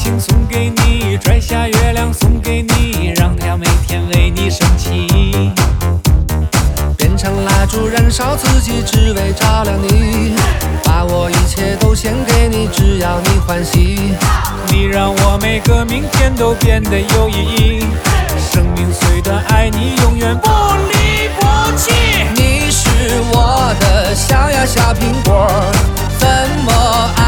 星送给你，拽下月亮送给你，让太阳每天为你升起。 变成蜡烛燃烧自己，只为照亮你。把我一切都献给你，只要你欢喜。 你让我每个明天都变得有意义。生命虽短，爱你永远不离不弃。 你是我的小呀小苹果，怎么爱？